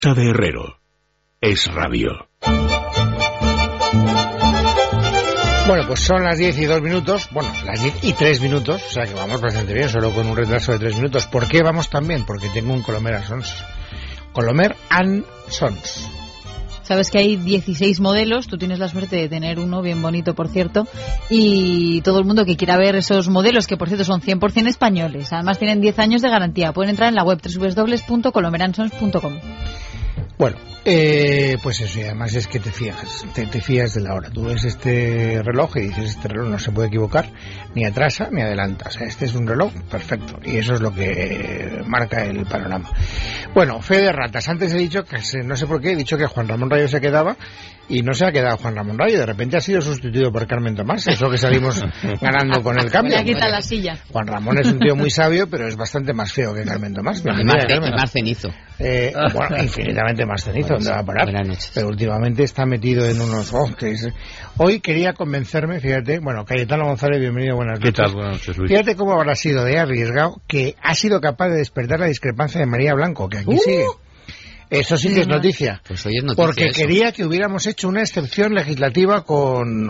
de Herrero. Es Radio. Bueno, pues son las 10 y 2 minutos, bueno, las 10 y 3 minutos, o sea que vamos bastante bien, solo con un retraso de 3 minutos. ¿Por qué vamos tan bien? Porque tengo un Colomer & Sons. Colomer & Sons. Sabes que hay 16 modelos, tú tienes la suerte de tener uno bien bonito, por cierto, y todo el mundo que quiera ver esos modelos, que por cierto son 100% españoles, además tienen 10 años de garantía, pueden entrar en la web www.colomeransons.com. Bueno, pues eso, y además es que te fías de la hora. Tú ves este reloj y dices, este reloj no se puede equivocar, ni atrasa ni adelanta. O sea, este es un reloj perfecto y eso es lo que marca el panorama. Bueno, fe de ratas. Antes he dicho que, no sé por qué, he dicho que Juan Ramón Rayo se quedaba y no se ha quedado Juan Ramón Rayo. De repente ha sido sustituido por Carmen Tomás. Eso que salimos ganando con el cambio. Le quita la silla. Juan Ramón es un tío muy sabio, pero es bastante más feo que Carmen Tomás. Más cenizo. Bueno, infinitamente más cenizo. ¿Dónde va a parar? Buenas noches. Pero últimamente está metido en unos... Hoy quería convencerme, fíjate, bueno, Cayetano González, bienvenido, buenas noches. ¿Qué tal? Buenas noches, Luis. Fíjate cómo habrá sido de arriesgado que ha sido capaz de despertar la discrepancia de María Blanco, que aquí sigue. Eso sí que es noticia. Pues hoy es noticia. Porque eso. Quería que hubiéramos hecho una excepción legislativa con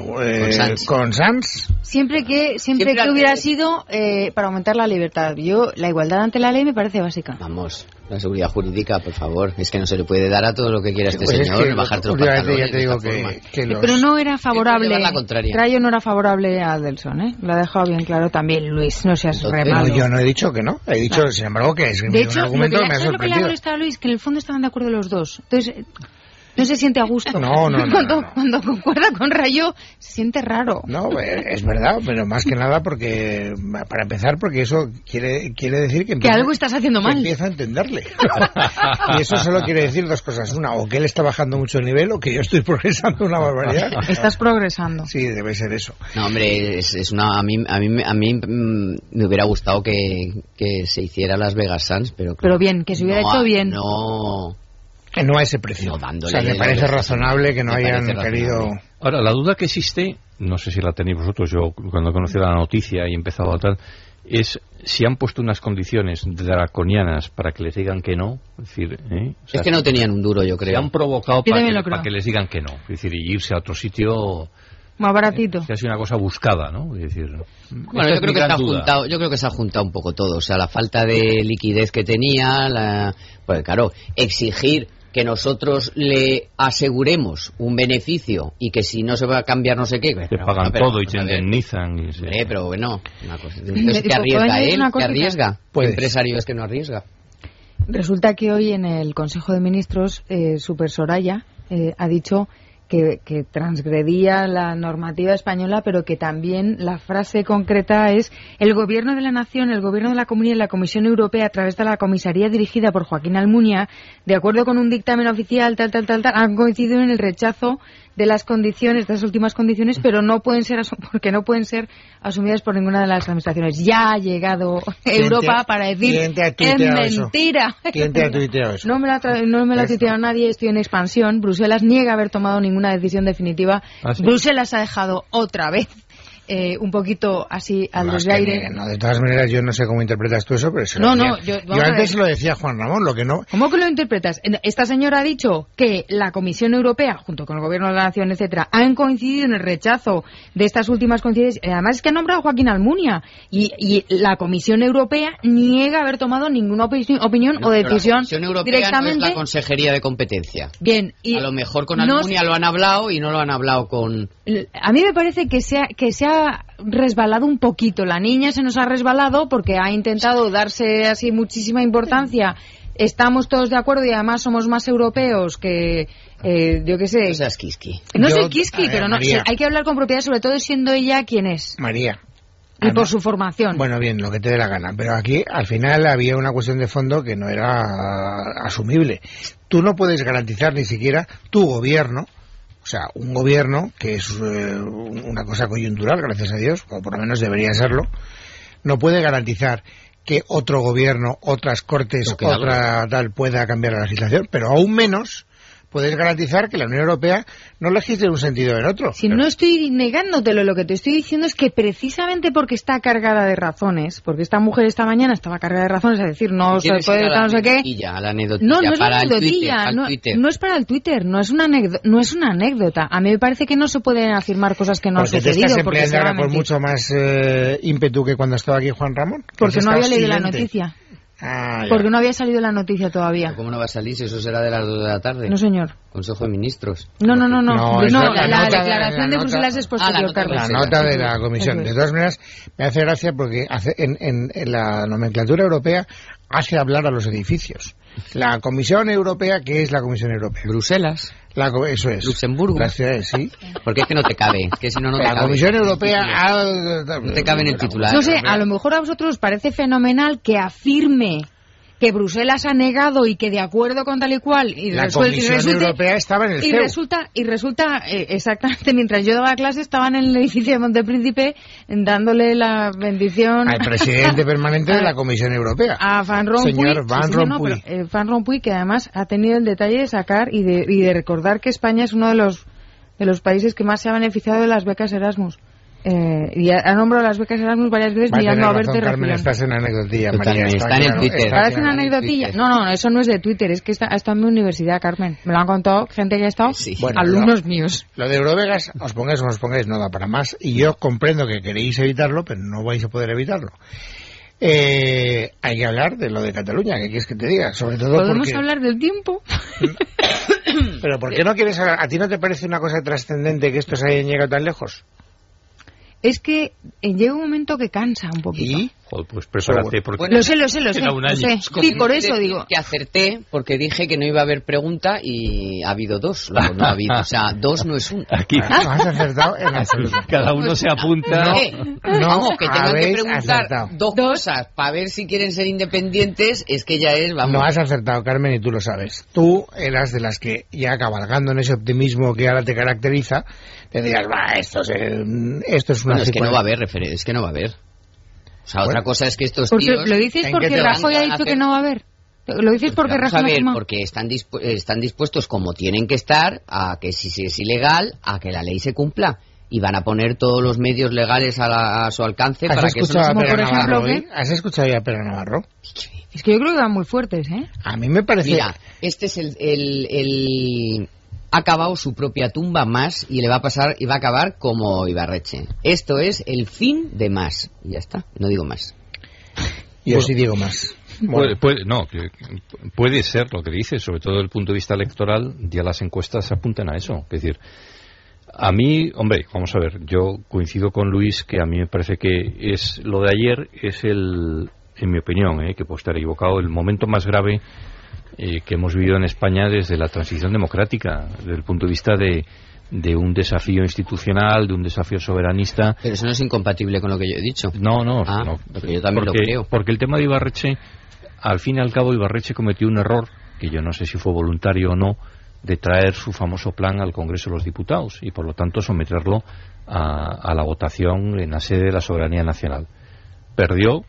Sanz. Siempre que hubiera sido para aumentar la libertad. La igualdad ante la ley me parece básica. Vamos, la seguridad jurídica, por favor. Es que no se le puede dar a todo lo que quiera este pues señor, es que, bajarte los pantalones. Ya te digo que Pero no era favorable. Rayo no era favorable a Adelson, ¿eh? Lo ha dejado bien claro también, Luis. No seas remalo. No, yo no he dicho que no. He dicho, sin embargo, que es un argumento que me ha sorprendido. Lo que le ha molestado a Luis, que en el fondo estaban de acuerdo los dos. Entonces, no se siente a gusto. No. Cuando concuerda con Rayo, se siente raro. No, es verdad, pero más que nada porque, para empezar, porque eso quiere decir que algo estás haciendo mal. Empieza a entenderle. Y eso solo quiere decir dos cosas. Una, o que él está bajando mucho el nivel, o que yo estoy progresando una barbaridad. Estás progresando. Sí, debe ser eso. No, hombre, a mí me hubiera gustado que se hiciera Las Vegas Sands, pero bien, que se hubiera hecho bien. Que no a ese precio. No, o sea, me parece razonable que no hayan querido... Ahora, la duda que existe, no sé si la tenéis vosotros, yo cuando conocí la noticia y he empezado a tal, es si han puesto unas condiciones draconianas para que les digan que no. Es decir, o sea, es que no tenían un duro, yo creo. Se han provocado para que les digan que no. Es decir, y irse a otro sitio... Más baratito. Que ha sido una cosa buscada, ¿no? Es decir, bueno, yo creo que se ha juntado un poco todo. O sea, la falta de liquidez que tenía, pues claro, exigir que nosotros le aseguremos un beneficio y que si no se va a cambiar no sé qué... Te pagan todo y te indemnizan. Pero bueno, una cosa. Entonces, ¿qué arriesga él? ¿Qué arriesga? ¿Qué empresario es que no arriesga? Resulta que hoy en el Consejo de Ministros, Super Soraya ha dicho que transgredía la normativa española, pero que también la frase concreta es: el Gobierno de la Nación, el Gobierno de la Comunidad y la Comisión Europea, a través de la comisaría dirigida por Joaquín Almunia, de acuerdo con un dictamen oficial, han coincidido en el rechazo de las condiciones, de las últimas condiciones, pero no pueden ser porque no pueden ser asumidas por ninguna de las administraciones. Ya ha llegado Europa para decir es mentira. ¿Quién te ha tuiteado eso? No me lo ha tuiteado nadie, estoy en expansión. Bruselas niega haber tomado ninguna decisión definitiva. ¿Ah, sí? Bruselas ha dejado otra vez un poquito así al desgaire. No, de todas maneras, yo no sé cómo interpretas tú eso, pero yo antes lo decía Juan Ramón, lo que no... ¿Cómo que lo interpretas? Esta señora ha dicho que la Comisión Europea, junto con el Gobierno de la Nación, etcétera, han coincidido en el rechazo de estas últimas coincidencias. Además es que ha nombrado a Joaquín Almunia y la Comisión Europea niega haber tomado ninguna opinión o decisión. La Comisión Europea directamente. No es la Consejería de Competencia. Bien. Y a lo mejor con Almunia lo han hablado y no lo han hablado con... A mí me parece que se ha resbalado un poquito. La niña se nos ha resbalado porque ha intentado darse así muchísima importancia. Estamos todos de acuerdo y además somos más europeos que yo qué sé. No seas quisqui. No soy quisqui, pero no, María, hay que hablar con propiedad, sobre todo siendo ella quien es. María. Y por su formación. Bueno, bien, lo que te dé la gana. Pero aquí, al final, había una cuestión de fondo que no era asumible. Tú no puedes garantizar ni siquiera tu gobierno. O sea, un gobierno, que es una cosa coyuntural, gracias a Dios, o por lo menos debería serlo, no puede garantizar que otro gobierno, otras cortes, otra tal pueda cambiar la legislación, pero aún menos puedes garantizar que la Unión Europea no legisle en un sentido o en otro. Si no estoy negándotelo, lo que te estoy diciendo es que precisamente porque está cargada de razones, porque esta mujer esta mañana estaba cargada de razones, es decir, no se puede estar no sé qué. No es para la anecdotilla, no es para el Twitter, no es una anécdota. A mí me parece que no se pueden afirmar cosas que no han sucedido. Te estás empleando ahora con mucho más ímpetu que cuando estaba aquí Juan Ramón. Porque no había leído la noticia. Porque no había salido la noticia todavía. ¿Pero cómo no va a salir si eso será de las 2 de la tarde? No, señor. Consejo de Ministros. No, la declaración de Bruselas es posterior, Carlos. La nota de la Comisión. De todas maneras, me hace gracia porque en la nomenclatura europea hace hablar a los edificios. La Comisión Europea, ¿qué es la Comisión Europea? Bruselas. Eso es. Luxemburgo. Las ciudades, sí. Porque es que no te cabe. Es que si no te cabe. La Comisión Europea no te cabe en el titular. No sé, a lo mejor a vosotros os parece fenomenal que afirme que Bruselas ha negado y que de acuerdo con tal y cual la Comisión Europea estaba en el CEU. Y resulta exactamente, mientras yo daba clase estaba en el edificio de Montepríncipe dándole la bendición al presidente permanente de la Comisión Europea, a Van Rompuy, señor Van Rompuy. Van Rompuy, que además ha tenido el detalle de sacar y de recordar que España es uno de los países que más se ha beneficiado de las becas Erasmus. Y ha nombrado las becas Erasmus varias veces mirando a verte Carmen, estás en anecdotilla, María. Está en el Twitter. Parece una anecdotilla. No, eso no es de Twitter, es que ha estado en mi universidad, Carmen. Me lo han contado gente que ha estado, alumnos míos. Lo de Eurovegas, os pongáis o no os pongáis, no da para más. Y yo comprendo que queréis evitarlo, pero no vais a poder evitarlo. Hay que hablar de lo de Cataluña, ¿qué quieres que te diga? Sobre todo ¿podemos hablar del tiempo? Pero ¿por qué no quieres hablar? ¿A ti no te parece una cosa trascendente que estos hayan llegado tan lejos? Es que llega un momento que cansa un poquito. ¿Y? Joder, pues prepárate porque... Lo sé. Sí, por eso digo. Que acerté, porque dije que no iba a haber pregunta y ha habido 2. Luego no ha habido, o sea, 2 no es 1. Aquí no has acertado en absoluto. Cada uno se apunta. Vamos, que tengan que preguntar acertado. 2 cosas para ver si quieren ser independientes, es que ya es, vamos. No has acertado, Carmen, y tú lo sabes. Tú eras de las que, ya cabalgando en ese optimismo que ahora te caracteriza, te digas, esto es una... Bueno, es que no va a haber es que no va a haber. O sea, otra cosa es que estos tíos... ¿Lo dices porque Rajoy ha dicho que no va a haber? ¿Lo dices porque Rajoy no ha porque están dispuestos, como tienen que estar, a que si es ilegal, a que la ley se cumpla. Y van a poner todos los medios legales a su alcance para que eso no se... Por ejemplo, ¿has escuchado ya a Pedro Navarro? Es que yo creo que van muy fuertes, ¿eh? A mí me parece... Mira, este es el ha acabado su propia tumba más y le va a pasar y va a acabar como Ibarretxe. Esto es el fin de más. Y ya está, no digo más. Yo sí digo más. Bueno. Puede ser lo que dices, sobre todo desde el punto de vista electoral, ya las encuestas apuntan a eso. Es decir, a mí, hombre, vamos a ver, yo coincido con Luis que a mí me parece que es lo de ayer es en mi opinión, que puedo estar equivocado, el momento más grave que hemos vivido en España desde la transición democrática, desde el punto de vista de un desafío institucional, de un desafío soberanista. Pero eso no es incompatible con lo que yo he dicho. No. Porque yo también lo creo. Porque el tema de Ibarretxe, al fin y al cabo, Ibarretxe cometió un error, que yo no sé si fue voluntario o no, de traer su famoso plan al Congreso de los Diputados y, por lo tanto, someterlo a la votación en la sede de la soberanía nacional. Perdió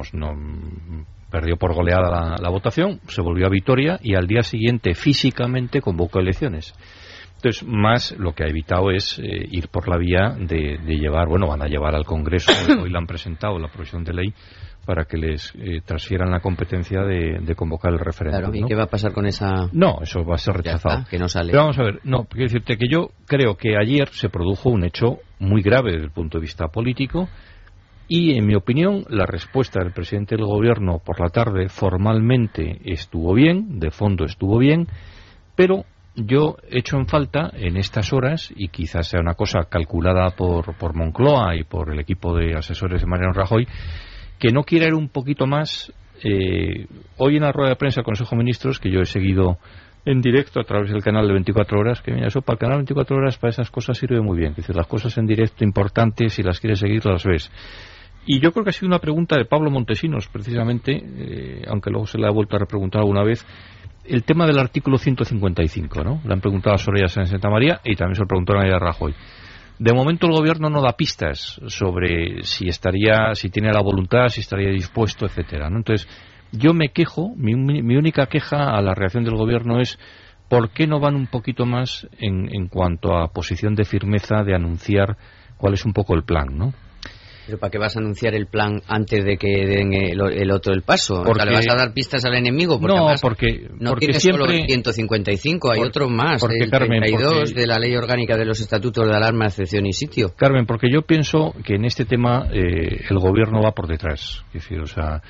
por goleada la votación, se volvió a Vitoria y al día siguiente físicamente convocó elecciones. Entonces, más lo que ha evitado es ir por la vía de llevar, van a llevar al Congreso, hoy le han presentado la proposición de ley para que les transfieran la competencia de convocar el referéndum. Claro, ¿y qué va a pasar con esa...? No, eso va a ser rechazado. Ya está, que no sale. Pero vamos a ver, quiero decirte que yo creo que ayer se produjo un hecho muy grave desde el punto de vista político. Y, en mi opinión, la respuesta del presidente del Gobierno por la tarde formalmente estuvo bien, de fondo estuvo bien, pero yo echo en falta en estas horas, y quizás sea una cosa calculada por Moncloa y por el equipo de asesores de Mariano Rajoy, que no quiera ir un poquito más. Hoy en la rueda de prensa del Consejo de Ministros, que yo he seguido en directo a través del canal de 24 horas, que mira, eso para el canal 24 horas para esas cosas sirve muy bien, es decir, las cosas en directo importantes, si las quieres seguir las ves. Y yo creo que ha sido una pregunta de Pablo Montesinos, precisamente, aunque luego se le ha vuelto a repreguntar alguna vez, el tema del artículo 155, ¿no? Le han preguntado a Soraya Sáenz de Santamaría y también se lo preguntaron a Rajoy. De momento el Gobierno no da pistas sobre si tiene la voluntad, si estaría dispuesto, etcétera, ¿no? Entonces, yo me quejo, mi única queja a la reacción del Gobierno es ¿por qué no van un poquito más en cuanto a posición de firmeza de anunciar cuál es un poco el plan, ¿no? ¿Pero para qué vas a anunciar el plan antes de que den el otro el paso? Porque... O sea, ¿le vas a dar pistas al enemigo? Porque no, porque tienes siempre... solo el 155, hay otros más, porque, el 32 de la Ley Orgánica de los Estatutos de Alarma, Excepción y Sitio. Carmen, porque yo pienso que en este tema el gobierno va por detrás. Es decir, o sea,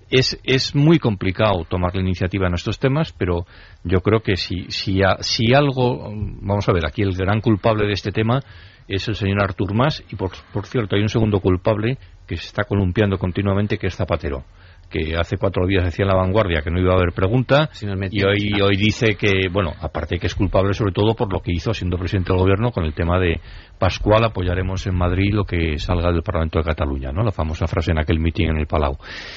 es muy complicado tomar la iniciativa en estos temas, pero yo creo que si algo... Vamos a ver, aquí el gran culpable de este tema es el señor Artur Mas, y por cierto hay un segundo culpable que se está columpiando continuamente, que es Zapatero, que hace 4 días decía en La Vanguardia que no iba a haber pregunta, y hoy dice que, bueno, aparte que es culpable sobre todo por lo que hizo siendo presidente del gobierno con el tema de Pascual, apoyaremos en Madrid lo que salga del Parlamento de Cataluña, ¿no? La famosa frase en aquel mitin en el Palau.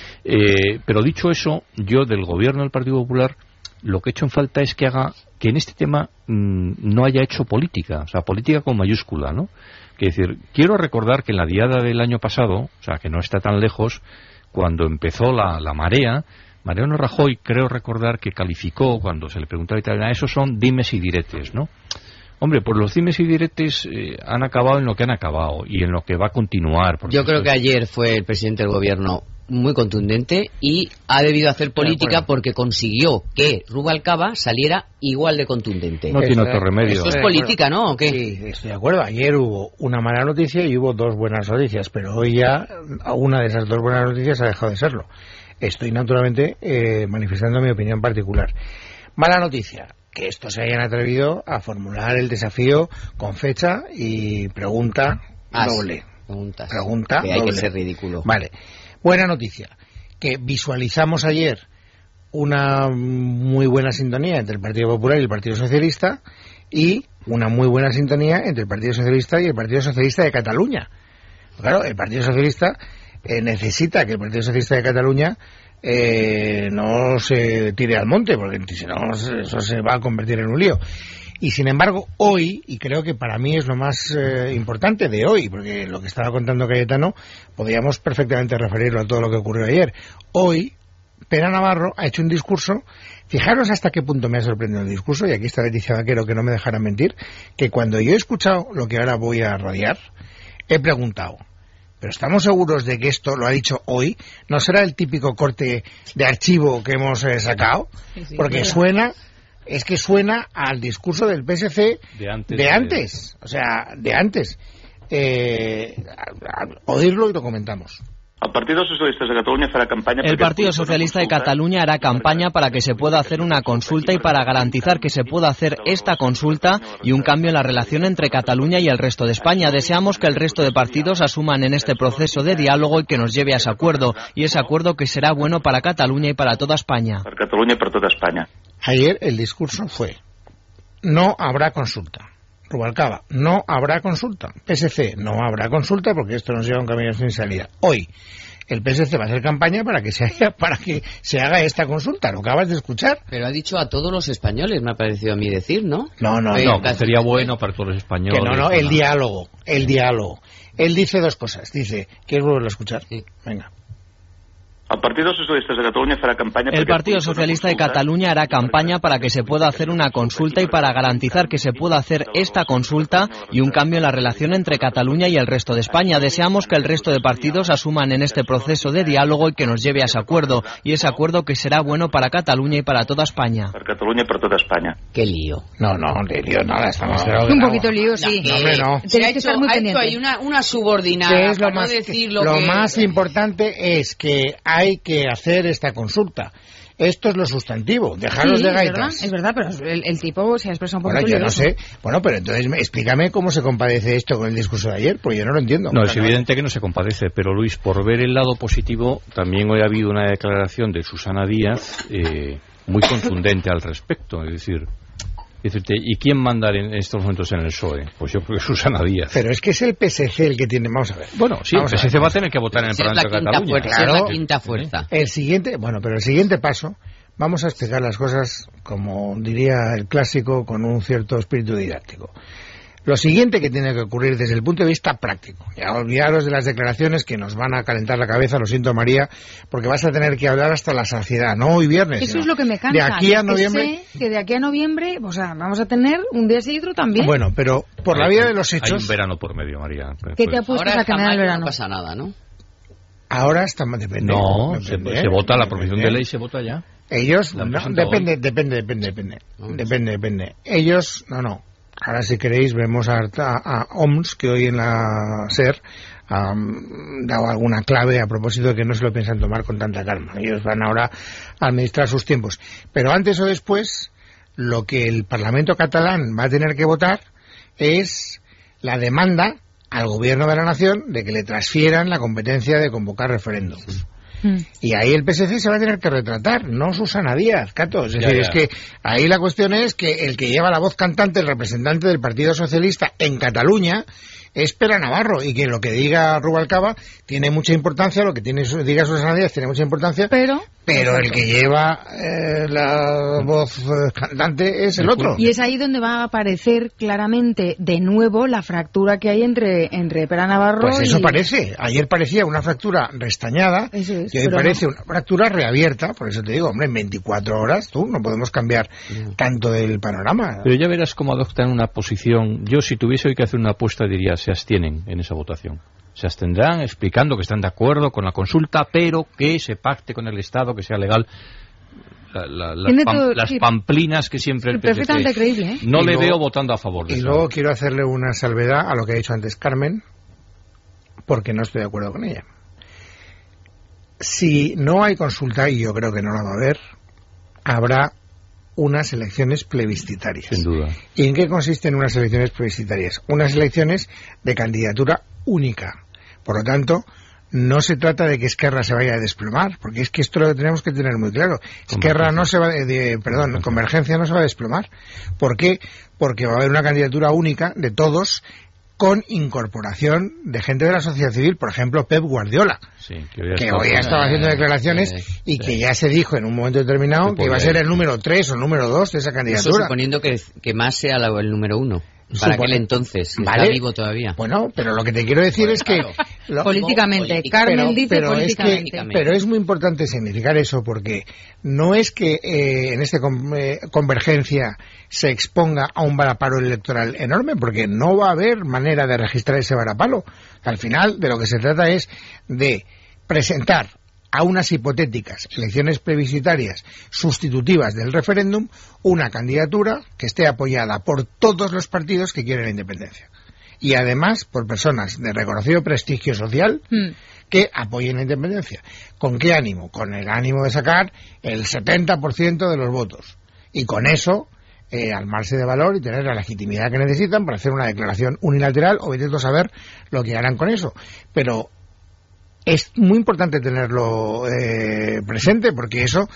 Pero dicho eso, yo del gobierno del Partido Popular lo que he hecho en falta es que en este tema no haya hecho política, o sea, política con mayúscula, ¿no? Es decir, quiero recordar que en la diada del año pasado, o sea, que no está tan lejos, cuando empezó la marea, Mariano Rajoy, creo recordar que calificó, cuando se le preguntaba esos son dimes y diretes, ¿no? Hombre, pues los dimes y diretes han acabado en lo que han acabado y en lo que va a continuar. Yo creo que ayer fue el presidente del gobierno muy contundente y ha debido hacer política porque consiguió que Rubalcaba saliera igual de contundente. No tiene otro remedio. Eso es política, ¿no? ¿O qué? Sí, estoy de acuerdo. Ayer hubo una mala noticia y hubo 2 buenas noticias, pero hoy ya una de esas 2 buenas noticias ha dejado de serlo. Estoy naturalmente manifestando mi opinión particular. Mala noticia, que estos se hayan atrevido a formular el desafío con fecha y pregunta doble. Pregunta que hay doble. Que ser ridículo. Vale. Buena noticia, que visualizamos ayer una muy buena sintonía entre el Partido Popular y el Partido Socialista, y una muy buena sintonía entre el Partido Socialista y el Partido Socialista de Cataluña. Claro, el Partido Socialista necesita que el Partido Socialista de Cataluña no se tire al monte, porque si no eso se va a convertir en un lío. Y sin embargo, hoy, y creo que para mí es lo más importante de hoy, porque lo que estaba contando Cayetano, podríamos perfectamente referirlo a todo lo que ocurrió ayer. Hoy, Pera Navarro ha hecho un discurso, fijaros hasta qué punto me ha sorprendido el discurso, y aquí está Leticia Vaquero, que no me dejará mentir, que cuando yo he escuchado lo que ahora voy a radiar, he preguntado, ¿pero estamos seguros de que esto lo ha dicho hoy? ¿No será el típico corte de archivo que hemos sacado? Sí, porque suena al discurso del PSC de antes. O sea, de antes. Oírlo y lo comentamos. El Partido Socialista de Cataluña farà campaña. El Partido Socialista de Cataluña hará campaña para que se pueda hacer una consulta y para garantizar que se pueda hacer esta consulta y un cambio en la relación entre Cataluña y el resto de España. Deseamos que el resto de partidos asuman en este proceso de diálogo y que nos lleve a ese acuerdo, y ese acuerdo que será bueno para Cataluña y para toda España. Para Cataluña y para toda España. Ayer el discurso fue: no habrá consulta. Rubalcaba, no habrá consulta. PSC, no habrá consulta porque esto nos lleva a un camino sin salida. Hoy el PSC va a hacer campaña para que se haga esta consulta. Lo acabas de escuchar. Pero ha dicho a todos los españoles, me ha parecido a mí decir, ¿no? No, sería bueno para todos los españoles. Que no, el diálogo. Él dice 2 cosas. Dice, ¿quieres volverlo a escuchar? Sí. Venga. El Partido Socialista de Cataluña farà campaña. El Partido Socialista de Cataluña hará campaña para que se pueda hacer una consulta y para garantizar que se pueda hacer esta consulta y un cambio en la relación entre Cataluña y el resto de España. Deseamos que el resto de partidos asuman en este proceso de diálogo y que nos lleve a ese acuerdo, y ese acuerdo que será bueno para Cataluña y para toda España. Para Cataluña y para toda España. Qué lío. No, de lío nada, estamos un poquito lío, sí. No, hombre, no. Tienes que estar muy pendiente. Hay una subordinada. ¿Qué es lo más importante es que hay que hacer esta consulta. Esto es lo sustantivo. Dejaros de gaitas. Es verdad, pero el tipo se ha expresado un poco. Bueno, yo no sé. Bueno, pero entonces explícame cómo se compadece esto con el discurso de ayer, porque yo no lo entiendo. No, es evidente que no se compadece, pero Luis, por ver el lado positivo, también hoy ha habido una declaración de Susana Díaz muy contundente al respecto. Es decir, ¿y quién manda en estos momentos en el PSOE? Pues yo creo que Susana Díaz. Pero es que es el PSC el que tiene... Vamos a ver. Bueno, sí, el PSC va a tener que votar en el Parlamento de Cataluña. Claro, es la quinta fuerza. El siguiente paso, vamos a explicar las cosas, como diría el clásico, con un cierto espíritu didáctico. Lo siguiente que tiene que ocurrir desde el punto de vista práctico, ya olvidaros de las declaraciones que nos van a calentar la cabeza, lo siento María, porque vas a tener que hablar hasta la saciedad, no hoy viernes. Eso es lo que me cansa. De aquí a noviembre. Que de aquí a noviembre, o sea, vamos a tener un día sí y otro también. Bueno, pero por la vía de los hechos. Hay un verano por medio, María. ¿Qué te apuestas a que me da el verano? No pasa nada, ¿no? Ahora estamos, depende. No, se vota, la proposición de ley se vota ya. Ellos, no, depende. Ellos, no. Ahora si queréis vemos a OMS, que hoy en la SER ha dado alguna clave a propósito de que no se lo piensan tomar con tanta calma. Ellos van ahora a administrar sus tiempos. Pero antes o después, lo que el Parlamento catalán va a tener que votar es la demanda al Gobierno de la Nación de que le transfieran la competencia de convocar referéndums. Y ahí el PSC se va a tener que retratar, no Susana Díaz, Cato. Es decir, es que ahí la cuestión es que el que lleva la voz cantante, el representante del Partido Socialista en Cataluña, es Pere Navarro, y que lo que diga Rubalcaba tiene mucha importancia, lo que diga Susana Díaz tiene mucha importancia, pero el que lleva la voz cantante es el otro. Y es ahí donde va a aparecer claramente de nuevo la fractura que hay entre Pere Navarro pues eso parece. Ayer parecía una fractura restañada, y hoy parece una fractura reabierta. Por eso te digo, hombre, en 24 horas no podemos cambiar tanto del panorama. Pero ya verás cómo adoptan una posición. Yo, si tuviese hoy que hacer una apuesta, diría, se abstienen en esa votación. Se abstendrán explicando que están de acuerdo con la consulta, pero que se pacte con el Estado, que sea legal. Las pamplinas que siempre el PSC. Perfectamente creíble, ¿eh? No le veo votando a favor de eso. Y luego quiero hacerle una salvedad a lo que ha dicho antes Carmen, porque no estoy de acuerdo con ella. Si no hay consulta, y yo creo que no la va a haber, habrá unas elecciones plebiscitarias. Sin duda. ¿Y en qué consisten unas elecciones plebiscitarias? Unas elecciones de candidatura única. Por lo tanto, no se trata de que Esquerra se vaya a desplomar, porque es que esto lo tenemos que tener muy claro. Esquerra no se va, Convergencia no se va a desplomar. ¿Por qué? Porque va a haber una candidatura única de todos, con incorporación de gente de la sociedad civil, por ejemplo Pep Guardiola, que hoy ha estado haciendo declaraciones y que ya se dijo en un momento determinado que iba a ser el número 3 o el número 2 de esa candidatura. Eso suponiendo que más sea el número 1. Para aquel entonces, está vivo todavía. Bueno, pero lo que te quiero decir es que... políticamente, Carmen dice políticamente. Pero es muy importante significar eso, porque no es que en esta Convergencia se exponga a un varapalo electoral enorme, porque no va a haber manera de registrar ese varapalo. Al final, de lo que se trata es de presentar a unas hipotéticas elecciones plebiscitarias sustitutivas del referéndum una candidatura que esté apoyada por todos los partidos que quieren la independencia. Y además por personas de reconocido prestigio social que apoyen la independencia. ¿Con qué ánimo? Con el ánimo de sacar el 70% de los votos. Y con eso armarse de valor y tener la legitimidad que necesitan para hacer una declaración unilateral, o intento saber lo que harán con eso. Pero es muy importante tenerlo presente, porque eso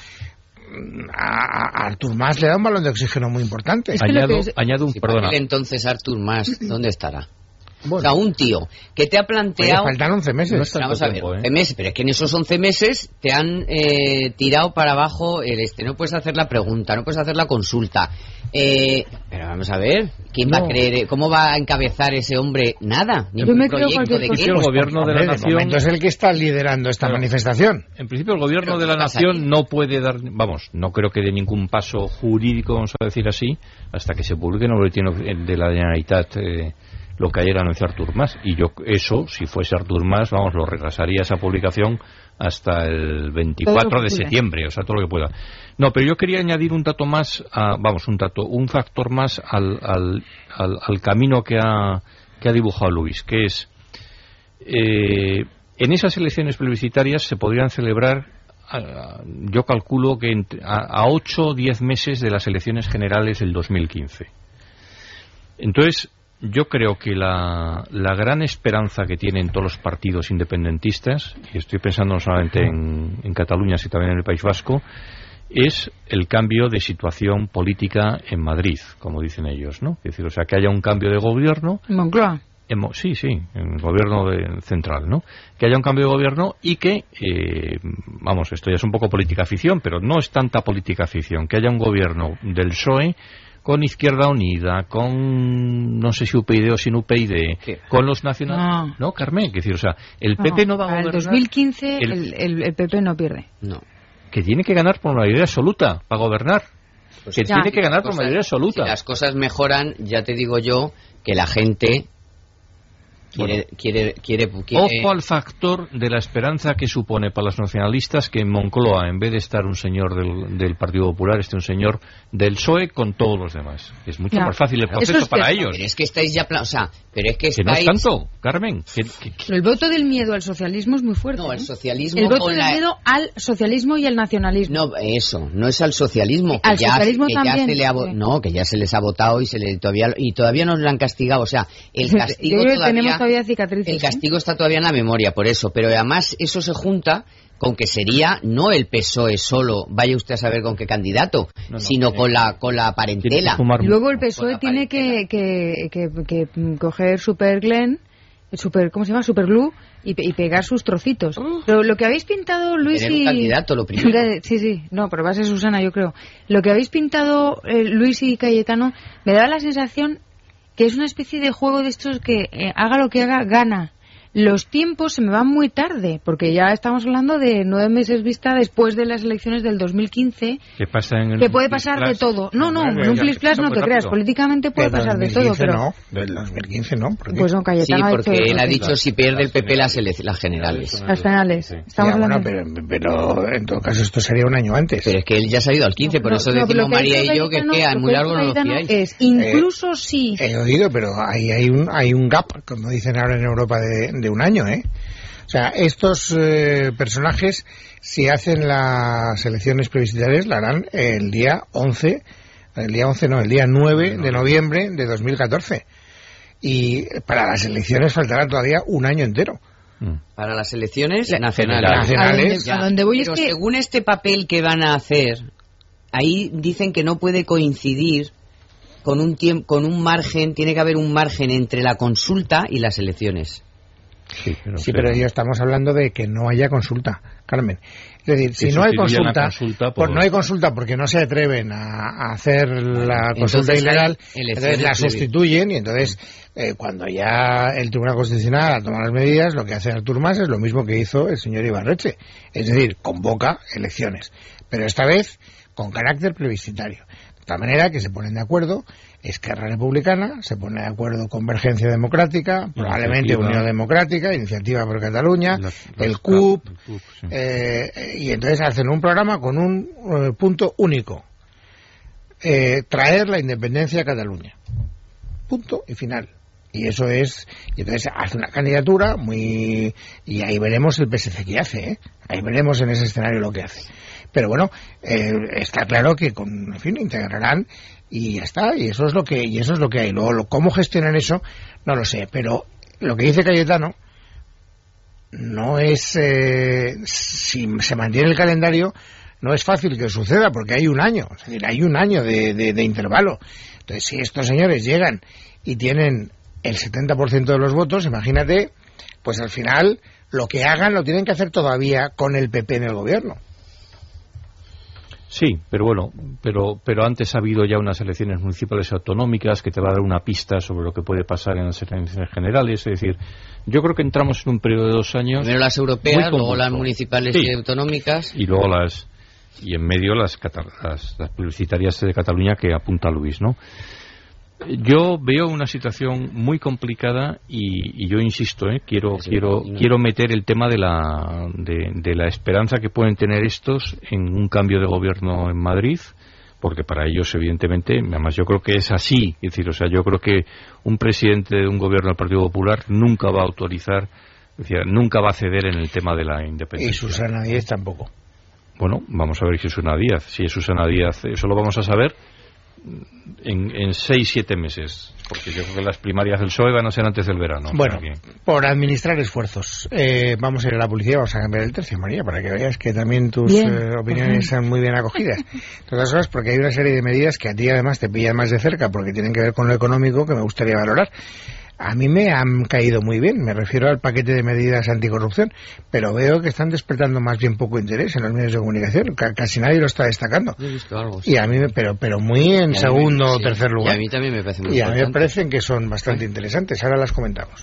a Artur Mas le da un balón de oxígeno muy importante. Añado un perdona. Entonces Artur Mas, ¿dónde estará? Bueno, o sea, un tío que te ha planteado... Oye, faltan 11 meses. No vamos a ver, 11 meses, pero es que en esos 11 meses te han tirado para abajo no puedes hacer la pregunta, no puedes hacer la consulta. Pero vamos a ver, ¿quién va a creer? ¿Cómo va a encabezar ese hombre? Nada, ningún proyecto de qué. El gobierno de la nación... De momento es el que está liderando esta manifestación. En principio el gobierno de la nación no puede dar, no creo que dé ningún paso jurídico, vamos a decir así, hasta que se publique en el boletín de la Generalitat lo que ayer anunció Artur Mas, y yo eso, si fuese Artur Mas, lo retrasaría esa publicación hasta el 24 de septiembre, o sea, todo lo que pueda. No, pero yo quería añadir un dato más, un factor más al camino que ha dibujado Luis, que es, en esas elecciones plebiscitarias se podrían celebrar, yo calculo que a 8 o 10 meses de las elecciones generales del 2015. Entonces, yo creo que la gran esperanza que tienen todos los partidos independentistas, y estoy pensando no solamente en Cataluña, sino también en el País Vasco, es el cambio de situación política en Madrid, como dicen ellos, ¿no? Es decir, o sea, que haya un cambio de gobierno. Moncloa. Sí, en el gobierno central, ¿no? Que haya un cambio de gobierno y que, esto ya es un poco política ficción, pero no es tanta política ficción, que haya un gobierno del PSOE con Izquierda Unida, con no sé si UPyD o sin UPyD, con los nacionales. No, Carmen, que decir, o sea, el PP no va a gobernar. En 2015 el PP no pierde. No. Que tiene que ganar por mayoría absoluta para gobernar. Pues que tiene que ganar por mayoría absoluta. Si las cosas mejoran, ya te digo yo que la gente quiere. Ojo al factor de la esperanza que supone para los nacionalistas que en Moncloa, en vez de estar un señor del Partido Popular, esté un señor del PSOE con todos los demás. Es mucho más fácil el proceso para ellos. Pero es que estáis ya... pero es que no es tanto, Carmen. Pero el voto del miedo al socialismo es muy fuerte. No, el socialismo... El voto del miedo al socialismo y al nacionalismo. No, eso, no es al socialismo. Al socialismo también. Que ya se les ha votado y todavía no lo han castigado. O sea, el castigo todavía cicatrices. El castigo está todavía en la memoria, por eso. Pero además eso se junta con que sería no el PSOE solo, vaya usted a saber con qué candidato, sino con la parentela. Y luego el PSOE tiene que coger Superglue y pegar sus trocitos. Pero lo que habéis pintado, Luis y... un candidato, lo primero. Sí, no, pero va a ser Susana, yo creo. Lo que habéis pintado, Luis y Cayetano, me da la sensación que es una especie de juego de estos que haga lo que haga, gana. Los tiempos se me van muy tarde, porque ya estamos hablando de 9 meses vista después de las elecciones del 2015. ¿Qué pasa en el que puede pasar de todo. No, en un flash plus no te creas. Políticamente puede pasar de todo, pero... No, del 2015 no. Pues no, Cayetano. Sí, porque él ha dicho si pierde el PP las generales. Las generales. Estamos hablando... pero en todo caso esto sería un año antes. Pero es que él ya se ha ido al 15, por eso decimos María y yo que es muy largo no lo fiáis. Incluso si... He oído, pero hay un gap, como dicen ahora en Europa, de un año, O sea, estos personajes, si hacen las elecciones plebiscitarias, la harán el día 9 de noviembre de 2014. Y para las elecciones faltará todavía un año entero. Para las elecciones nacionales. A donde voy pero es que... según este papel que van a hacer, ahí dicen que no puede coincidir con un margen, tiene que haber un margen entre la consulta y las elecciones. Pero ya estamos hablando de que no haya consulta, Carmen. Es decir, si no hay consulta, no hay consulta porque no se atreven a hacer la consulta ilegal, entonces la sustituyen y entonces cuando ya el Tribunal Constitucional ha tomado las medidas, lo que hace Artur Mas es lo mismo que hizo el señor Ibarretxe, es decir, convoca elecciones, pero esta vez con carácter plebiscitario. De tal manera que se ponen de acuerdo Esquerra Republicana, se pone de acuerdo Convergencia Democrática, probablemente Unión Democrática, Iniciativa por Cataluña, el CUP, y entonces hacen un programa con un punto único: traer la independencia a Cataluña. Punto y final. Y eso es, y entonces hace una candidatura y ahí veremos el PSC que hace, ahí veremos en ese escenario lo que hace. Pero bueno, está claro que integrarán y ya está, y eso es lo que hay. Luego cómo gestionan eso no lo sé, pero lo que dice Cayetano no es si se mantiene el calendario no es fácil que suceda porque hay un año, es decir, hay un año de intervalo. Entonces, si estos señores llegan y tienen el 70% de los votos, imagínate, pues al final lo que hagan lo tienen que hacer todavía con el PP en el gobierno. Sí, pero bueno, pero antes ha habido ya unas elecciones municipales autonómicas que te va a dar una pista sobre lo que puede pasar en las elecciones generales. Es decir, yo creo que entramos en un periodo de 2 años. Primero las europeas, luego las municipales y autonómicas. Y luego y en medio las plebiscitarias de Cataluña que apunta Luis, ¿no? Yo veo una situación muy complicada y yo insisto, quiero meter el tema de la esperanza que pueden tener estos en un cambio de gobierno en Madrid, porque para ellos evidentemente, además yo creo que es así, es decir, o sea, yo creo que un presidente de un gobierno del Partido Popular nunca va a autorizar, es decir, nunca va a ceder en el tema de la independencia. Y Susana Díaz tampoco. Bueno, vamos a ver si es Susana Díaz. Si es Susana Díaz, eso lo vamos a saber en 6-7 meses, porque yo creo que las primarias del PSOE van a ser antes del verano. Bueno, por administrar esfuerzos, vamos a ir a la publicidad, vamos a cambiar el tercio, María, para que veas que también tus opiniones son muy bien acogidas. Todas cosas, porque hay una serie de medidas que a ti además te pillan más de cerca, porque tienen que ver con lo económico, que me gustaría valorar. a mí me han caído muy bien, me refiero al paquete de medidas anticorrupción, pero veo que están despertando más bien poco interés en los medios de comunicación, casi nadie lo está destacando. He visto algo, sí. Y a mí, pero muy en segundo o tercer lugar. Y a mí también me parece muy Y importante. a mí me parecen que son bastante interesantes, ahora las comentamos.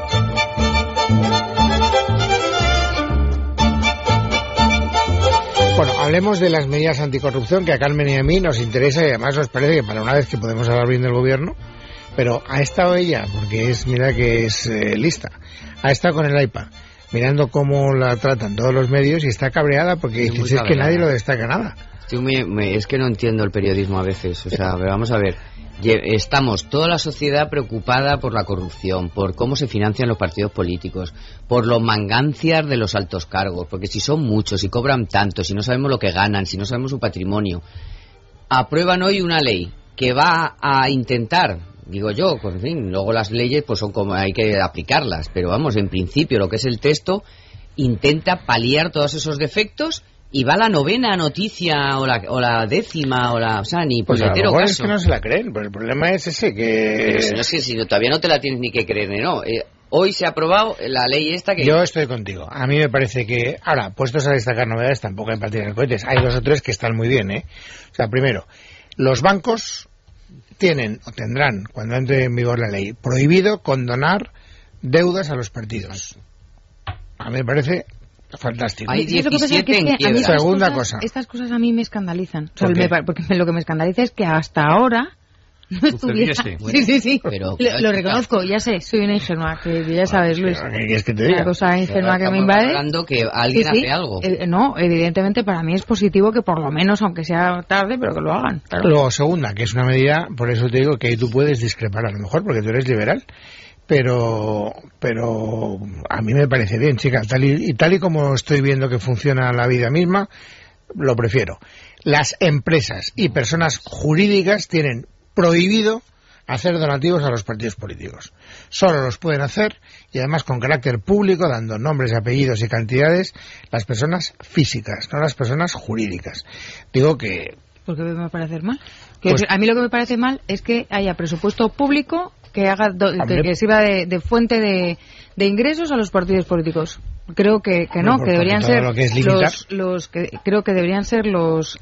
Bueno, hablemos de las medidas anticorrupción que a Carmen y a mí nos interesa y además nos parece que para una vez que podemos hablar bien del gobierno, pero ha estado ella, porque mira que es lista, ha estado con el iPad mirando cómo la tratan todos los medios y está cabreada porque dice, es que nadie lo destaca nada. Es que no entiendo el periodismo a veces, o sea, vamos a ver. Estamos toda la sociedad preocupada por la corrupción, por cómo se financian los partidos políticos, por los mangancias de los altos cargos, porque si son muchos, si cobran tanto, si no sabemos lo que ganan, si no sabemos su patrimonio. Aprueban hoy una ley que va a intentar, digo yo, pues en fin, luego las leyes pues son como hay que aplicarlas, pero vamos, en principio lo que es el texto intenta paliar todos esos defectos. Y va la novena noticia o la décima o sea, ni pues puñetero caso. Es caso. que no se la creen, pero el problema es ese que... Pero si no es que si todavía no te la tienes ni que creer, ¿no? Hoy se ha aprobado la ley esta que... Yo estoy contigo. A mí me parece que... Ahora, puestos a destacar novedades, tampoco hay para tirar cohetes. Hay 2 o 3 que están muy bien, ¿eh? O sea, primero, los bancos tienen o tendrán, cuando entre en vigor la ley, prohibido condonar deudas a los partidos. A mí me parece... fantástico. Hay 17 en quiebra. Segunda cosa. Estas cosas a mí me escandalizan. O sea, porque lo que me escandaliza es que hasta ahora no estuviera... Sí. Pero, lo reconozco, ya sé, soy una ingenua, que ya sabes, Luis. ¿Qué quieres que te diga? Una cosa ingenua que me invade. Hablando que alguien hace algo. No, evidentemente para mí es positivo que por lo menos, aunque sea tarde, pero que lo hagan. Claro. Luego, segunda, que es una medida, por eso te digo que ahí tú puedes discrepar a lo mejor, porque tú eres liberal. Pero a mí me parece bien, chica, tal y como estoy viendo que funciona la vida misma, lo prefiero. Las empresas y personas jurídicas tienen prohibido hacer donativos a los partidos políticos. Solo los pueden hacer, y además con carácter público, dando nombres, apellidos y cantidades, las personas físicas, no las personas jurídicas. Digo que... ¿Por qué me va a parecer mal? A mí lo que me parece mal es que haya presupuesto público que haga que sirva de fuente de ingresos a los partidos políticos. Creo que no, que deberían ser los que creo que deberían ser los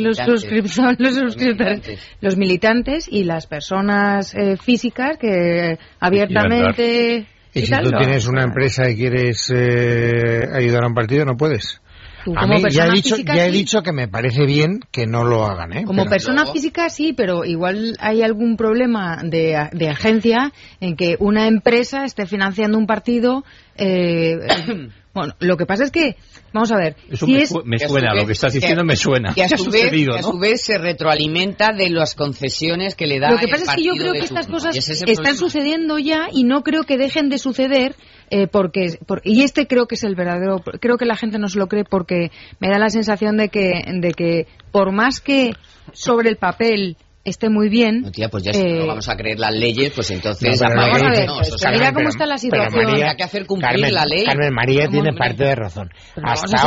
suscriptores, los militantes y las personas físicas que abiertamente. Y si tú tienes una empresa y quieres ayudar a un partido, no puedes. A mí ya he dicho que me parece bien que no lo hagan, ¿eh? Como persona física sí, pero igual hay algún problema de agencia en que una empresa esté financiando un partido. Bueno, lo que pasa es que, vamos a ver... Eso me suena, lo que estás diciendo me suena. Que a su vez se retroalimenta de las concesiones que le da el partido. Lo que pasa es que yo creo que estas cosas están sucediendo ya y no creo que dejen de suceder y creo que es el verdadero... Creo que la gente no se lo cree porque me da la sensación de que por más que sobre el papel... esté muy bien. No, tía, pues ya si no vamos a creer las leyes, pues entonces... vamos a ver, mira cómo está la situación. Hay que hacer cumplir la ley. Carmen, María tiene parte de razón. Hasta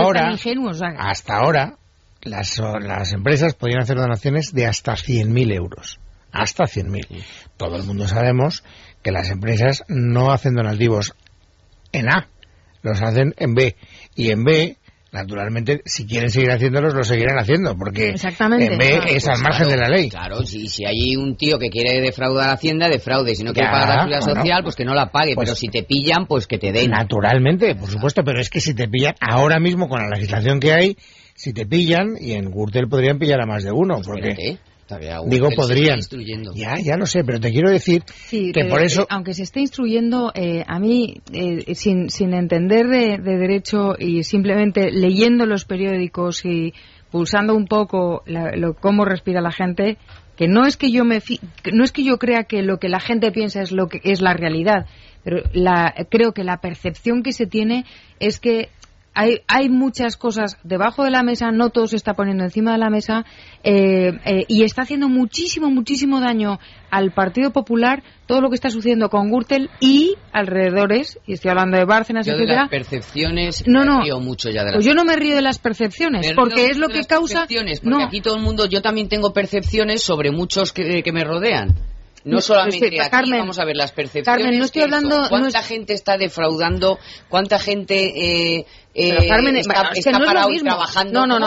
ahora, las empresas podían hacer donaciones de hasta 100.000 euros. Hasta 100.000. Todo el mundo sabemos que las empresas no hacen donativos en A, los hacen en B. Y en B... naturalmente, si quieren seguir haciéndolos, lo seguirán haciendo, porque en B es al margen de la ley. Claro, si hay un tío que quiere defraudar a Hacienda, defraude. Si no quiere pagar la seguridad social, pues que no la pague. Pues, pero si te pillan, pues que te den. Naturalmente, por supuesto, pero es que si te pillan, ahora mismo con la legislación que hay, si te pillan, y en Gürtel podrían pillar a más de uno, pues porque... Digo, podrían. Ya lo sé, pero te quiero decir que por eso... Aunque se esté instruyendo, a mí, sin entender de derecho y simplemente leyendo los periódicos y pulsando un poco cómo respira la gente, que no es que yo crea que lo que la gente piensa es lo que es la realidad, pero creo que la percepción que se tiene es que hay muchas cosas debajo de la mesa, no todo se está poniendo encima de la mesa, y está haciendo muchísimo daño al Partido Popular todo lo que está sucediendo con Gürtel y alrededores, y estoy hablando de Bárcenas, etcétera. De las percepciones me río mucho ya de las... Pues yo no me río de las percepciones, porque es lo que causa... Porque aquí todo el mundo, yo también tengo percepciones sobre muchos que me rodean. no solamente aquí, Carmen, vamos a ver las percepciones. Carmen, no estoy hablando... ¿Cuánta gente está defraudando? ¿Cuánta gente Carmen, está no parado es y trabajando? No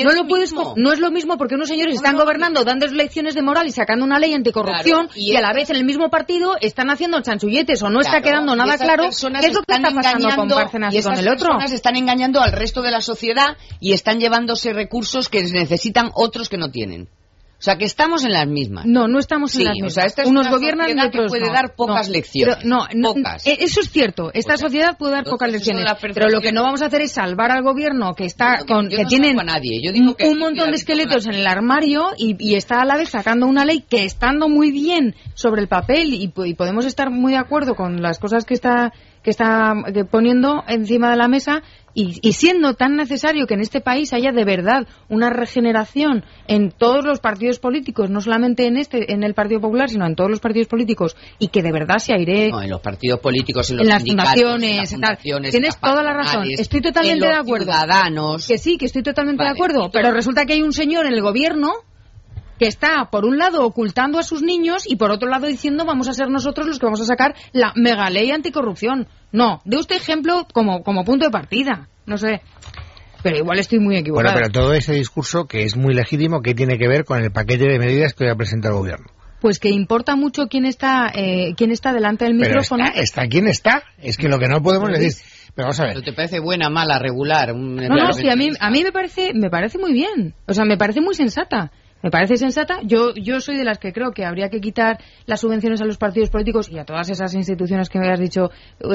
es lo mismo porque unos señores están gobernando, dando lecciones de moral y sacando una ley anticorrupción, claro, y a la vez en el mismo partido están haciendo chanchulletes, o no está quedando nada claro qué es lo que está pasando con Bárcenas y con el otro. Personas están engañando al resto de la sociedad y están llevándose recursos que necesitan otros que no tienen. O sea, que estamos en las mismas. No estamos en las mismas. O sea, esta es unos una gobiernan y sociedad otros que puede no. dar pocas lecciones. Pocas. Eso es cierto. Esta sociedad puede dar pocas lecciones. Pero lo que no vamos a hacer es salvar al gobierno que está que tienen un montón de esqueletos en el armario y está a la vez sacando una ley que, estando muy bien sobre el papel, y podemos estar muy de acuerdo con las cosas que está poniendo encima de la mesa, y siendo tan necesario que en este país haya de verdad una regeneración en todos los partidos políticos, no solamente en el Partido Popular, sino en todos los partidos políticos, y que de verdad se airee en los partidos políticos, en las fundaciones, tienes toda la razón, estoy totalmente de acuerdo, ciudadanos, que sí, que estoy totalmente de acuerdo, pero resulta que hay un señor en el gobierno que está, por un lado, ocultando a sus niños y, por otro lado, diciendo vamos a ser nosotros los que vamos a sacar la mega ley anticorrupción. No, dé usted ejemplo como punto de partida. No sé, pero igual estoy muy equivocada. Bueno, pero todo ese discurso, que es muy legítimo, ¿qué tiene que ver con el paquete de medidas que va a presentar el gobierno? Pues que importa mucho quién está delante del micrófono. Pero está quién está. Es que lo que no podemos decir... Pero vamos a ver. ¿Pero te parece buena, mala, regular? No, sí, a mí me parece muy bien. O sea, me parece muy sensata. Me parece sensata. Yo soy de las que creo que habría que quitar las subvenciones a los partidos políticos y a todas esas instituciones que me has dicho,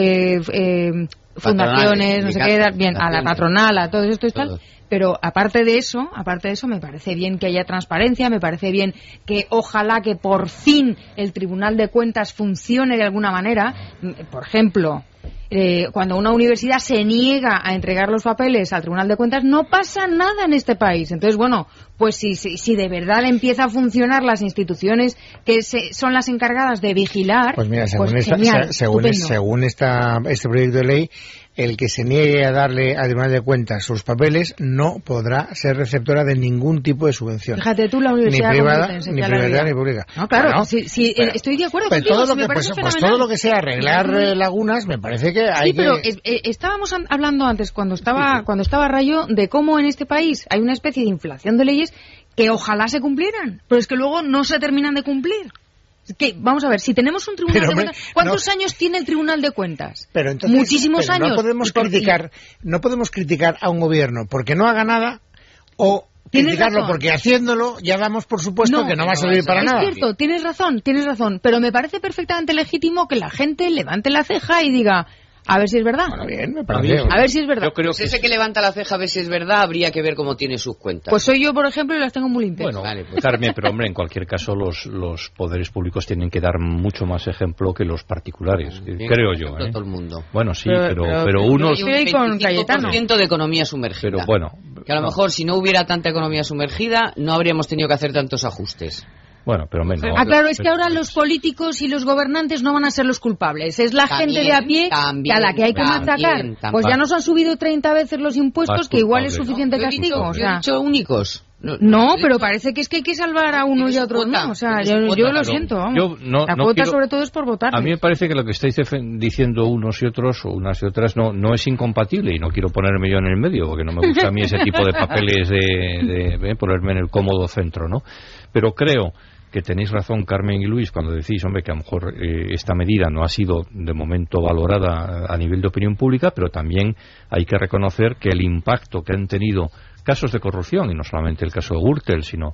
fundaciones, no sé qué, bien, a la patronal, a todo esto y tal. Pero aparte de eso, me parece bien que haya transparencia, me parece bien que ojalá que por fin el Tribunal de Cuentas funcione de alguna manera. Por ejemplo, cuando una universidad se niega a entregar los papeles al Tribunal de Cuentas, no pasa nada en este país. Entonces, bueno, pues si de verdad empieza a funcionar las instituciones que son las encargadas de vigilar, pues mira, según este proyecto de ley, el que se niegue a darle al Tribunal de Cuentas sus papeles no podrá ser receptora de ningún tipo de subvención. Fíjate tú, la universidad ni privada, ni privada, ni pública. No, claro, bueno, estoy de acuerdo contigo. Todo lo que sea arreglar lagunas, me parece que hay que... pero estábamos hablando antes, cuando estaba Rayo, de cómo en este país hay una especie de inflación de leyes que ojalá se cumplieran, pero es que luego no se terminan de cumplir. Que, vamos a ver, si tenemos un Tribunal de Cuentas, ¿cuántos años tiene el Tribunal de Cuentas? Pero entonces, muchísimos años. No podemos criticar a un gobierno porque no haga nada, o criticarlo porque haciéndolo ya damos por supuesto que no va a servir para nada. Es cierto, tienes razón, pero me parece perfectamente legítimo que la gente levante la ceja y diga... A ver si es verdad. Bueno, bien, me parece. A ver si es verdad. Yo creo que ese que levanta la ceja a ver si es verdad, habría que ver cómo tiene sus cuentas. Pues soy yo, por ejemplo, y las tengo muy limpias. Bueno, Carmen, pero hombre, en cualquier caso los poderes públicos tienen que dar mucho más ejemplo que los particulares, creo yo. Todo el mundo. Bueno, sí, pero unos... Yo estoy con Cayetano. 25% de economía sumergida. Pero bueno... Que a lo mejor si no hubiera tanta economía sumergida, no habríamos tenido que hacer tantos ajustes. Bueno, pero menos. Claro, es que ahora los políticos y los gobernantes no van a ser los culpables. Es la gente de a pie a la que hay que machacar. Pues ya nos han subido 30 veces los impuestos, que igual es suficiente castigo. Yo he dicho únicos. No, pero parece que hay que salvar a uno y a otro, ¿no? O sea, yo lo siento, vamos. La cuota sobre todo es por votar. A mí me parece que lo que estáis diciendo unos y otros, o unas y otras, no es incompatible, y no quiero ponerme yo en el medio, porque no me gusta a mí ese tipo de papeles de ponerme en el cómodo centro, ¿no? Pero creo que tenéis razón, Carmen y Luis, cuando decís, hombre, que a lo mejor esta medida no ha sido de momento valorada a nivel de opinión pública, pero también hay que reconocer que el impacto que han tenido casos de corrupción, y no solamente el caso de Gürtel, sino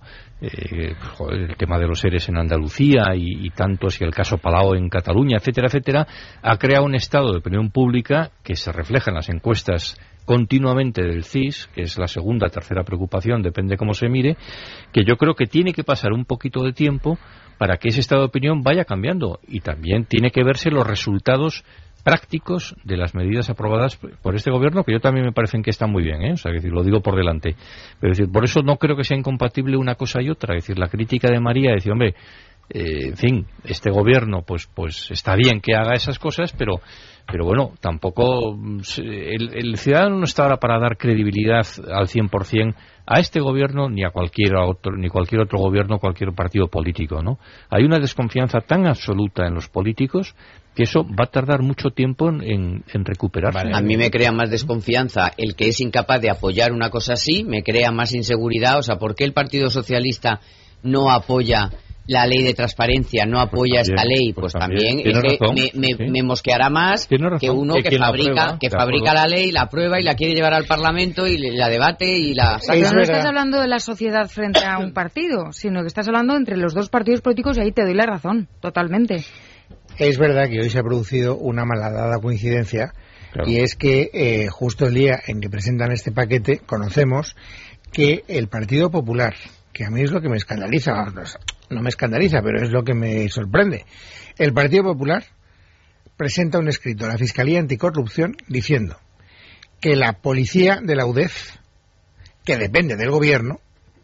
el tema de los ERES en Andalucía y tantos, y el caso Palau en Cataluña, etcétera, etcétera, ha creado un estado de opinión pública que se refleja en las encuestas continuamente del CIS, que es la segunda, tercera preocupación, depende cómo se mire, que yo creo que tiene que pasar un poquito de tiempo para que ese estado de opinión vaya cambiando, y también tiene que verse los resultados prácticos de las medidas aprobadas por este gobierno, que yo también me parecen que están muy bien, o sea, que lo digo por delante, pero por eso no creo que sea incompatible una cosa y otra. Es decir, la crítica de María, decir, hombre, En fin, este gobierno pues está bien que haga esas cosas, pero bueno, tampoco el ciudadano no está ahora para dar credibilidad al 100% a este gobierno ni a cualquier otro gobierno, cualquier partido político, ¿no? Hay una desconfianza tan absoluta en los políticos que eso va a tardar mucho tiempo en recuperarse. A mí me crea más desconfianza el que es incapaz de apoyar una cosa así, me crea más inseguridad. O sea, ¿por qué el Partido Socialista no apoya la ley de transparencia, no apoya esta ley? Pues también es que me mosqueará más que uno que fabrica la ley, la aprueba y la quiere llevar al Parlamento y la debate y la saca. Pero no estás hablando de la sociedad frente a un partido, sino que estás hablando entre los dos partidos políticos, y ahí te doy la razón, totalmente. Es verdad que hoy se ha producido una malhadada coincidencia, claro. Y es que justo el día en que presentan este paquete conocemos que el Partido Popular, que a mí es lo que me escandaliza, no me escandaliza, pero es lo que me sorprende, el Partido Popular presenta un escrito a la Fiscalía Anticorrupción diciendo que la policía de la UDEF, que depende del gobierno,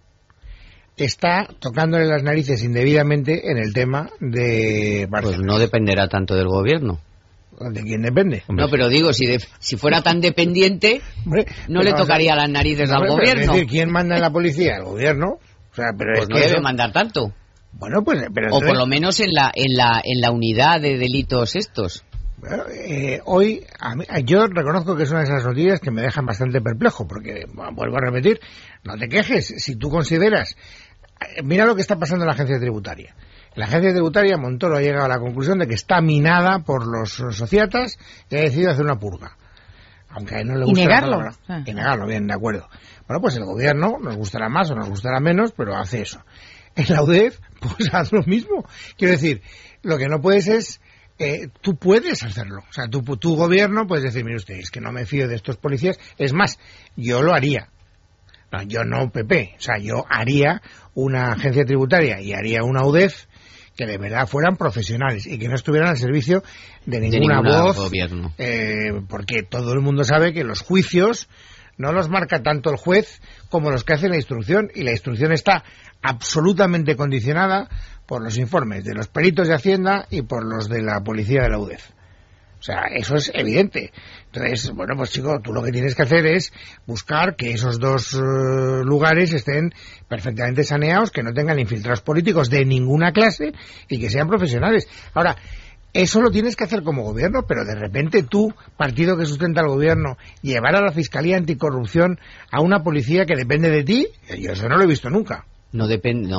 está tocándole las narices indebidamente en el tema de Barcelona. Pues no dependerá tanto del gobierno. ¿De quién depende? No, pero digo, si fuera tan dependiente, hombre, no le tocaría las narices al gobierno. Es decir, ¿quién manda en la policía? El gobierno. O sea, pero pues es no que debe mandar tanto. Bueno, pues, pero o por lo menos en la unidad de delitos estos. Bueno, hoy yo reconozco que es una de esas noticias que me dejan bastante perplejo, porque, vuelvo a repetir, no te quejes si tú consideras. Mira lo que está pasando en la agencia tributaria. La agencia tributaria, Montoro ha llegado a la conclusión de que está minada por los sociatas y ha decidido hacer una purga. Aunque a él no le gusta. Y negarlo. Y negarlo, bien, de acuerdo. Bueno, pues el gobierno, nos gustará más o nos gustará menos, pero hace eso. En la UDEF, pues haz lo mismo. Quiero decir, lo que no puedes es. Tú puedes hacerlo. O sea, tu gobierno puedes decir, mire usted, es que no me fío de estos policías. Es más, yo lo haría. No, yo no, PP. O sea, yo haría una agencia tributaria y haría una UDEF que de verdad fueran profesionales y que no estuvieran al servicio de ninguna voz. Gobierno. Porque todo el mundo sabe que los juicios no los marca tanto el juez como los que hacen la instrucción, y la instrucción está absolutamente condicionada por los informes de los peritos de Hacienda y por los de la policía de la UDEF. O sea, eso es evidente. Entonces, bueno, pues chico, tú lo que tienes que hacer es buscar que esos dos lugares estén perfectamente saneados, que no tengan infiltrados políticos de ninguna clase y que sean profesionales. Ahora, eso lo tienes que hacer como gobierno, pero de repente tú, partido que sustenta al gobierno, llevar a la Fiscalía Anticorrupción a una policía que depende de ti, yo eso no lo he visto nunca. No depende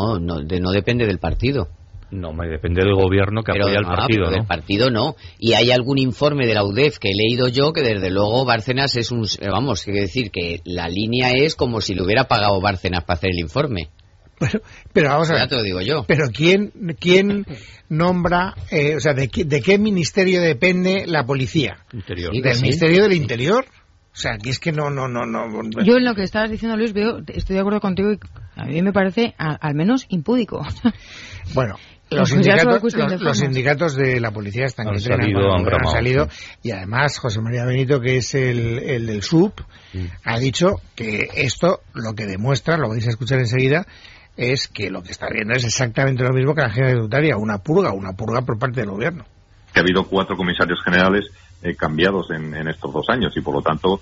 del partido. No, me depende del gobierno que apoya al partido, pero ¿no? Del partido no. Y hay algún informe de la UDEF que he leído yo que desde luego Bárcenas es quiere decir que la línea es como si le hubiera pagado Bárcenas para hacer el informe. Bueno, pero vamos a ver. Ya te lo digo yo. Pero ¿quién nombra, o sea, de qué ministerio depende la policía? Interior. ¿Del Ministerio del Interior? O sea, que es que no. Yo en lo que estabas diciendo, Luis, estoy de acuerdo contigo y a mí me parece al menos impúdico. Bueno, los sindicatos de la policía están han salido, y además José María Benito, que es el del SUB, ha dicho que esto lo que demuestra, lo vais a escuchar enseguida, es que lo que está viendo es exactamente lo mismo que la agencia tributaria, una purga por parte del gobierno. Que ha habido 4 comisarios generales cambiados en estos 2 años y por lo tanto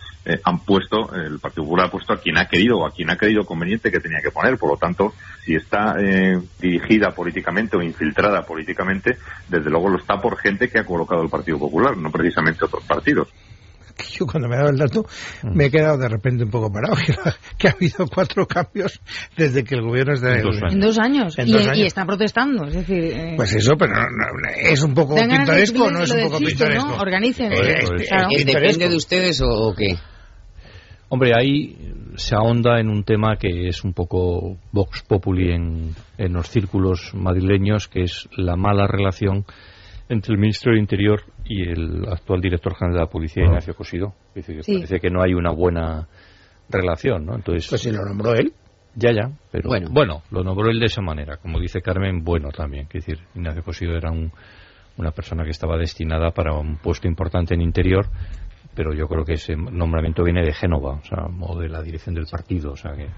el Partido Popular ha puesto a quien ha querido o a quien ha creído conveniente que tenía que poner. Por lo tanto, si está dirigida políticamente o infiltrada políticamente, desde luego lo está por gente que ha colocado el Partido Popular, no precisamente otros partidos. Yo cuando me he dado el dato me he quedado de repente un poco parado, que ha habido 4 cambios desde que el gobierno está en 2 años. Y está protestando, es decir... Pues eso, pero es un poco pintoresco o no es un poco pintoresco. ¿No? Organicen. Claro. ¿Depende de ustedes o qué? Hombre, ahí se ahonda en un tema que es un poco vox populi en los círculos madrileños, que es la mala relación entre el ministro del Interior y el actual director general de la Policía, Ignacio Cosido. Parece que no hay una buena relación, ¿no? Entonces, pues si lo nombró él. Ya, pero bueno, lo nombró él de esa manera, como dice Carmen, bueno también. Es decir, Ignacio Cosido era una persona que estaba destinada para un puesto importante en Interior, pero yo creo que ese nombramiento viene de Génova, o de la dirección del partido, o sea que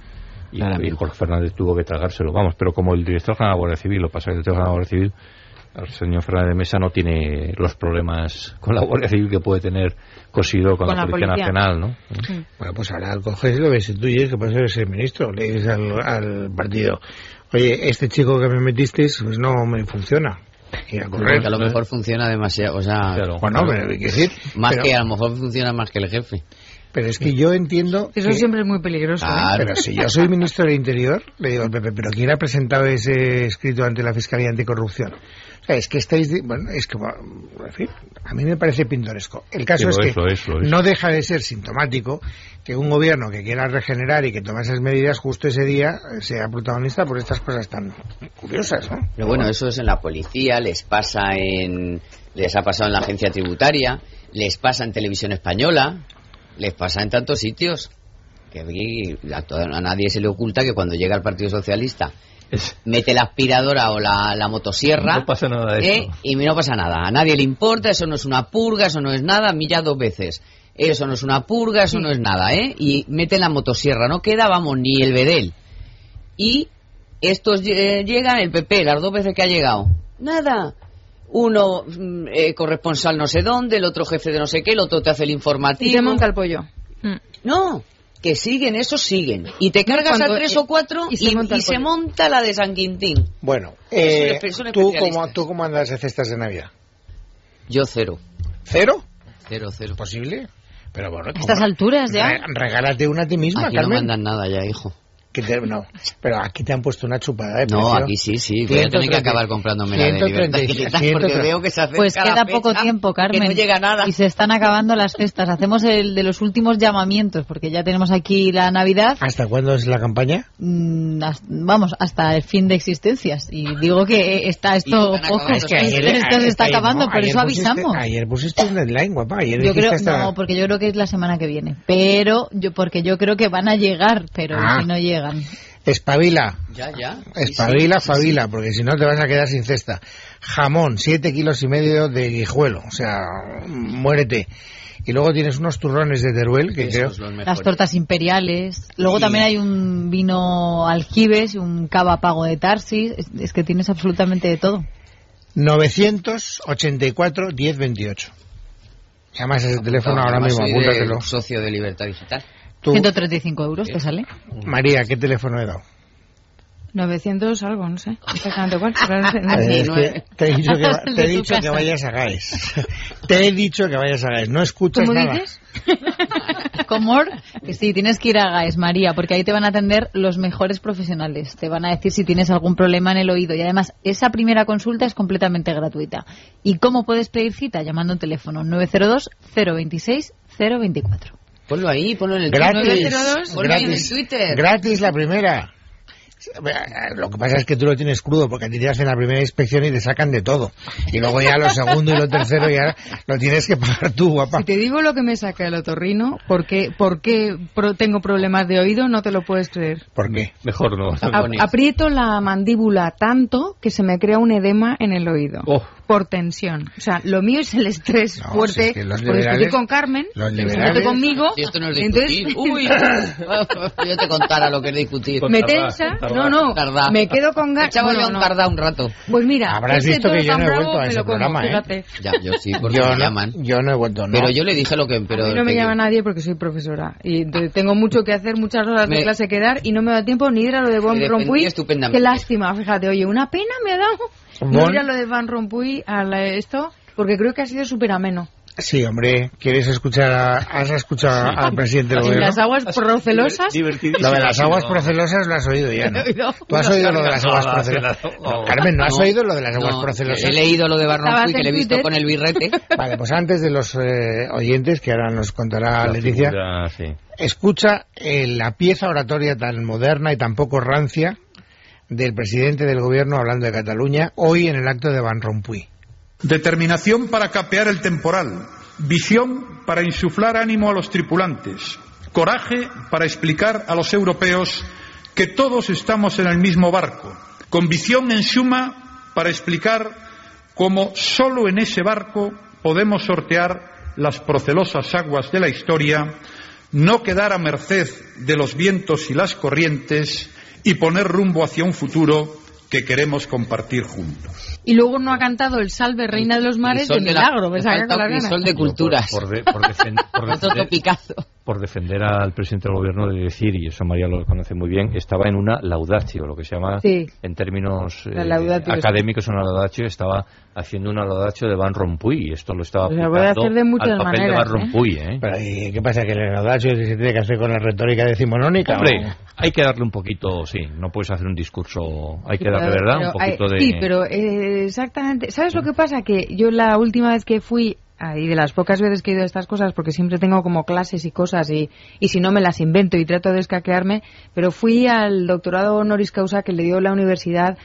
y Jorge Fernández tuvo que tragárselo. Vamos, pero como el director general de la Guardia Civil, lo pasa que el director general de la Guardia Civil, el señor Fernández de Mesa, no tiene los problemas con la Guardia Civil que puede tener Cosidó con la Policía Nacional, ¿no? Sí. Bueno, pues ahora coges y lo restituyes, que puede ser ministro, le dices al partido, oye, este chico que me metisteis, pues no me funciona. Y a correr. Porque a lo mejor funciona demasiado, o sea... Claro, bueno, pero hay que decir... que a lo mejor funciona más que el jefe. Pero es que yo entiendo... Eso siempre es muy peligroso. Pero si yo soy ministro del Interior, le digo al PP, ¿pero quién ha presentado ese escrito ante la Fiscalía Anticorrupción? O sea, es que estáis... Bueno, es que... En fin, a mí me parece pintoresco. El caso es que no deja de ser sintomático que un gobierno que quiera regenerar y que tome esas medidas justo ese día sea protagonista por estas cosas tan curiosas, ¿no? Pero bueno, eso es en la policía, les ha pasado en la agencia tributaria, les pasa en Televisión Española, les pasa en tantos sitios, que a nadie se le oculta que cuando llega el Partido Socialista mete la aspiradora o la motosierra, no pasa nada de eso. Y no pasa nada, a nadie le importa, eso no es una purga, eso no es nada, ya 2 veces, eso no es una purga, eso no es nada, y mete la motosierra, no queda, vamos, ni el bedel. Y estos llegan, el PP, las 2 veces que ha llegado, nada. Uno corresponsal no sé dónde, el otro jefe de no sé qué, el otro te hace el informativo. Y te monta el pollo. No, que siguen, esos siguen. Y te cargas a 3 o 4 y se monta la de San Quintín. Bueno, ¿tú cómo andas de cestas de Navidad? Yo 0. ¿0? 0. ¿Posible? Pero bueno, a estas alturas ya. Regálate una a ti misma, aquí Carmen. No mandan nada ya, hijo. No, pero aquí te han puesto una chupada de precio. No, aquí sí. Voy a tener que acabar comprándome la de Libertad Digital porque veo que se acerca pues queda poco tiempo, Carmen, que no llega nada. Y se están acabando las cestas. Hacemos el de los últimos llamamientos porque ya tenemos aquí la Navidad. ¿Hasta cuándo es la campaña? Vamos, hasta el fin de existencias. Y digo que está esto poco. Es que esto se está acabando, por eso avisamos. Ayer pusiste un deadline, guapa. Porque yo creo que es la semana que viene. Porque yo creo que van a llegar, pero si no llegan. Espabila. Ya. Espabila, porque si no te vas a quedar sin cesta. Jamón, 7,5 kilos de guijuelo, o sea, muérete. Y luego tienes unos turrones de Teruel, que creo... Las tortas imperiales. Luego también hay un vino Aljibes, un cava pago de Tarsis. Es que tienes absolutamente de todo. 984 1028. Llamas a ese teléfono ahora mismo, apúntatelo. Socio de Libertad Digital. 135 euros te sale. María, ¿qué teléfono he dado? 900 algo, no sé exactamente cuál. Te he dicho que vayas a GAES. Te he dicho que vayas a GAES. No escuchas ¿Cómo nada. Dices? Comor, que sí, tienes que ir a GAES, María, porque ahí te van a atender los mejores profesionales. Te van a decir si tienes algún problema en el oído. Y además, esa primera consulta es completamente gratuita. ¿Y cómo puedes pedir cita? Llamando al teléfono 902 026 024. Ponlo ahí, ponlo en el Twitter. Gratis la primera. Lo que pasa es que tú lo tienes crudo porque a ti te hacen la primera inspección y te sacan de todo. Y luego ya lo segundo y lo tercero ya lo tienes que pagar tú, guapa. Si te digo lo que me saca el otorrino, ¿por qué tengo problemas de oído? No te lo puedes creer. ¿Por qué? Mejor no. Aprieto la mandíbula tanto que se me crea un edema en el oído. Por tensión. O sea, lo mío es el estrés fuerte. Si es que por discutir con Carmen, discute conmigo. Si esto no es discutir. Yo te contara lo que es discutir. Me tensa. No. Me quedo con ganas. Echaba yo un rato. Pues mira, habrás visto que yo no he vuelto a ese programa, Ya, yo sí, porque me llaman. Yo no he vuelto, no. Pero yo le dije lo que... A mí no me llama nadie porque soy profesora. Y tengo mucho que hacer, muchas horas de clase que dar y no me da tiempo ni ir a lo de Van Rompuy. Qué lástima, fíjate. Oye, una pena me ha dado no ir a lo de Van Rompuy, esto, porque creo que ha sido súper ameno. Sí, hombre, ¿quieres escuchar has escuchado al presidente del gobierno? ¿Las aguas procelosas? Lo de las aguas procelosas lo has oído ya, ¿no? ¿Tú has oído lo de las aguas procelosas? Carmen, ¿no has oído lo de las aguas procelosas? He leído lo de Van Rompuy, que le he visto con el birrete. Vale, pues antes de los oyentes, que ahora nos contará Leticia, escucha la pieza oratoria tan moderna y tan poco rancia del presidente del gobierno hablando de Cataluña hoy en el acto de Van Rompuy. Determinación para capear el temporal, visión para insuflar ánimo a los tripulantes, coraje para explicar a los europeos que todos estamos en el mismo barco, convicción en suma para explicar cómo solo en ese barco podemos sortear las procelosas aguas de la historia, no quedar a merced de los vientos y las corrientes y poner rumbo hacia un futuro que queremos compartir juntos. Y luego no ha cantado el Salve Reina de los Mares de milagro, me saca con la gana. Sol de culturas. Por defender al presidente del gobierno, de decir, y eso María lo conoce muy bien, estaba en una laudatio, lo que se llama en términos académicos una laudatio, estaba haciendo una laudatio de Van Rompuy, y esto lo estaba aplicando al papel de Van Rompuy. Pero, ¿y qué pasa? ¿Que la laudatio se tiene que hacer con la retórica decimonónica? Hombre, hay que darle un poquito, no puedes hacer un discurso, hay que darle, ¿verdad? Un poquito de... Sí, pero exactamente. ¿Sabes lo que pasa? Que yo la última vez que fui, y de las pocas veces que he ido a estas cosas, porque siempre tengo como clases y cosas, y si no me las invento y trato de escaquearme, pero fui al doctorado honoris causa que le dio la universidad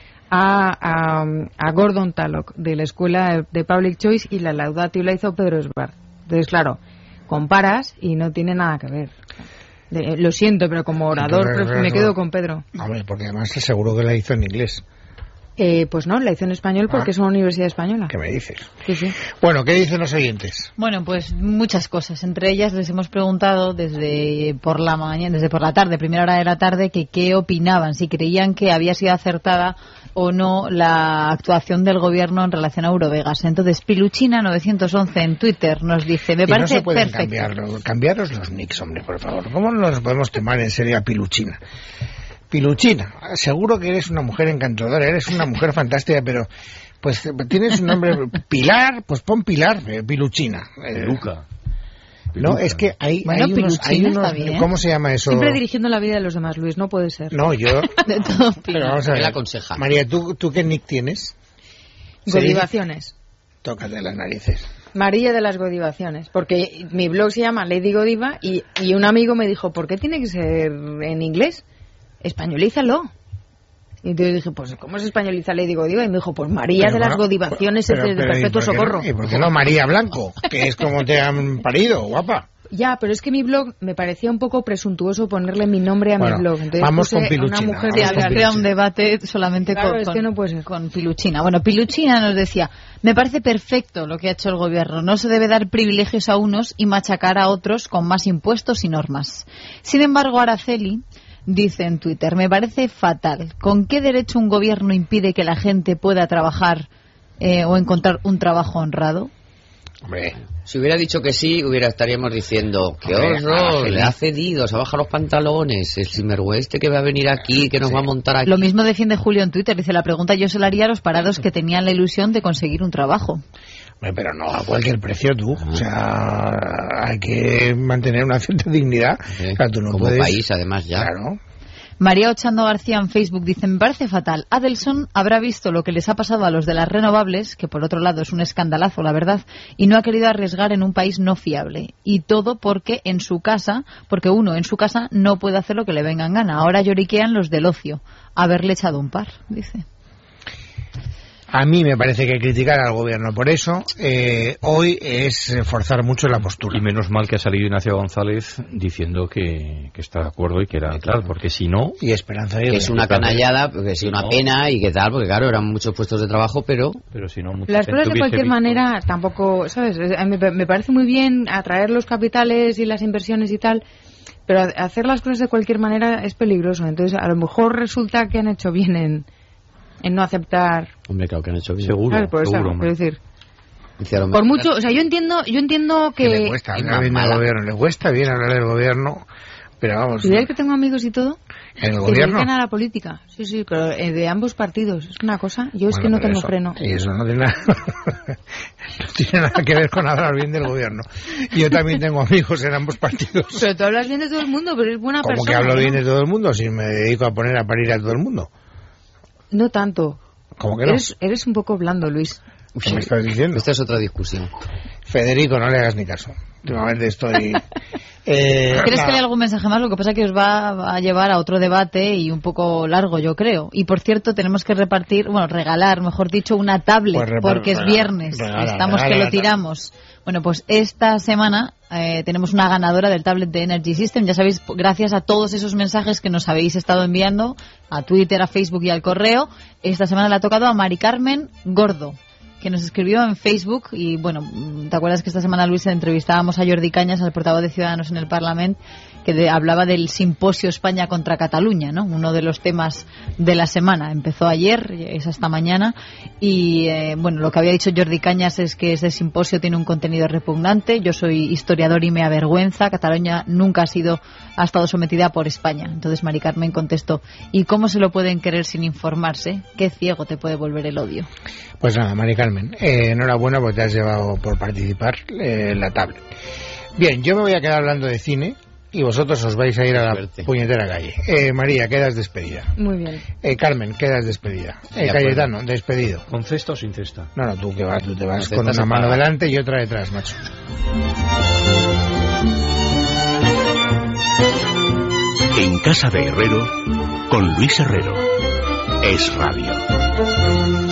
a Gordon Tullock, de la Escuela de Public Choice, y la laudatio la hizo Pedro Esbar. Entonces, claro, comparas y no tiene nada que ver. Lo siento, pero como orador me quedo con Pedro. Hombre, porque además seguro que la hizo en inglés. Pues no, la hizo en español porque es una universidad española. ¿Qué me dices? Sí. Bueno, ¿qué dicen los oyentes? Bueno, pues muchas cosas. Entre ellas les hemos preguntado desde por la tarde, primera hora de la tarde, que qué opinaban, si creían que había sido acertada o no la actuación del gobierno en relación a Eurovegas. Entonces, Piluchina 911 en Twitter nos dice, me parece perfecto. Cambiaros los nicks, hombre, por favor. ¿Cómo no nos podemos tomar en serio a Piluchina? Piluchina, seguro que eres una mujer encantadora, eres una mujer fantástica, pero pues tienes un nombre Pilar, pues pon Pilar, Piluchina. Luca. No, es que hay unos ¿cómo se llama eso? Siempre dirigiendo la vida de los demás, Luis, no puede ser. No, yo... de todo pero vamos a ver. Él aconseja. María, ¿tú qué nick tienes? Godivaciones. Tócate las narices. María de las Godivaciones, porque mi blog se llama Lady Godiva y un amigo me dijo, ¿por qué tiene que ser en inglés? Españolízalo. Y entonces dije, pues ¿cómo se españoliza Lady Godiva? Y me dijo, pues María de las Godivaciones es de perpetuo socorro. ¿Y por qué no María Blanco? Que es como te han parido, guapa. Ya, pero es que mi blog me parecía un poco presuntuoso ponerle mi nombre a mi blog. Entonces vamos con Piluchina. Una mujer había creado un debate solamente con Piluchina. Bueno, Piluchina nos decía, me parece perfecto lo que ha hecho el gobierno. No se debe dar privilegios a unos y machacar a otros con más impuestos y normas. Sin embargo, Araceli dice en Twitter, me parece fatal. ¿Con qué derecho un gobierno impide que la gente pueda trabajar o encontrar un trabajo honrado? Hombre, si hubiera dicho que sí, estaríamos diciendo, qué horror, le ha cedido, se baja los pantalones, el sinvergüenza que va a venir aquí, que nos va a montar aquí. Lo mismo defiende Julio en Twitter, dice, la pregunta yo se la haría a los parados que tenían la ilusión de conseguir un trabajo. Pero no a cualquier precio, tú. O sea, hay que mantener una cierta dignidad. O sea, tú no como puedes... país, además, ya. Claro. María Ochando García en Facebook dice, me parece fatal. Adelson habrá visto lo que les ha pasado a los de las renovables, que por otro lado es un escandalazo, la verdad, y no ha querido arriesgar en un país no fiable. Y todo porque uno en su casa no puede hacer lo que le venga en gana. Ahora lloriquean los del ocio. Haberle echado un par, dice. A mí me parece que criticar al gobierno por eso hoy es forzar mucho la postura. Y menos mal que ha salido Ignacio González diciendo que está de acuerdo y que era claro, porque si no... Y Esperanza que es una canallada, porque es una pena y qué tal, porque claro, eran muchos puestos de trabajo, pero si no... Las cosas de cualquier manera tampoco, ¿sabes? Me parece muy bien atraer los capitales y las inversiones y tal, pero hacer las cosas de cualquier manera es peligroso. Entonces, a lo mejor resulta que han hecho bien en no aceptar. Hombre, claro que han hecho bien. Seguro, por seguro. Eso, quiero decir. Por mucho, o sea, yo entiendo que le cuesta hablar bien del gobierno, le cuesta bien hablar del gobierno, pero vamos. ¿Y de que tengo amigos y todo? ¿En el gobierno? Se dedican a la política. Sí, pero de ambos partidos. Es una cosa. Yo es que no tengo freno. Y eso no tiene nada que ver con hablar bien del gobierno. Yo también tengo amigos en ambos partidos. Pero tú hablas bien de todo el mundo, pero es buena persona. ¿Cómo que hablo bien de todo el mundo si me dedico a parir a todo el mundo? No tanto. ¿Cómo que no? Eres un poco blando, Luis. ¿Qué me estás diciendo? Esta es otra discusión. Federico, no le hagas ni caso. Últimamente estoy... ¿Crees que hay algún mensaje más? Lo que pasa es que os va a llevar a otro debate y un poco largo, yo creo. Y por cierto, tenemos que regalar, mejor dicho, una tablet, pues porque es viernes. Estamos que lo tiramos. Bueno, pues esta semana tenemos una ganadora del tablet de Energy System. Ya sabéis, gracias a todos esos mensajes que nos habéis estado enviando a Twitter, a Facebook y al correo. Esta semana le ha tocado a Mari Carmen Gordo, que nos escribió en Facebook. Y bueno, ¿te acuerdas que esta semana, Luis, entrevistábamos a Jordi Cañas, al portavoz de Ciudadanos en el Parlamento, que hablaba del simposio España contra Cataluña, ¿no? Uno de los temas de la semana. Empezó ayer, es hasta mañana. Y bueno, lo que había dicho Jordi Cañas es que ese simposio tiene un contenido repugnante. Yo soy historiador y me avergüenza. Cataluña nunca ha estado sometida por España. Entonces Mari Carmen contestó: ¿y cómo se lo pueden querer sin informarse? ¿Qué ciego te puede volver el odio? Pues nada, Mari Carmen, enhorabuena porque te has llevado por participar la tablet. Bien, yo me voy a quedar hablando de cine y vosotros os vais a ir a la puñetera calle. María, quedas despedida. Muy bien. Carmen, quedas despedida. Cayetano, despedido. ¿Con cesta o sin cesta? No, tú te vas con una mano delante y otra detrás, macho. En casa de Herrero, con Luis Herrero. Es Radio.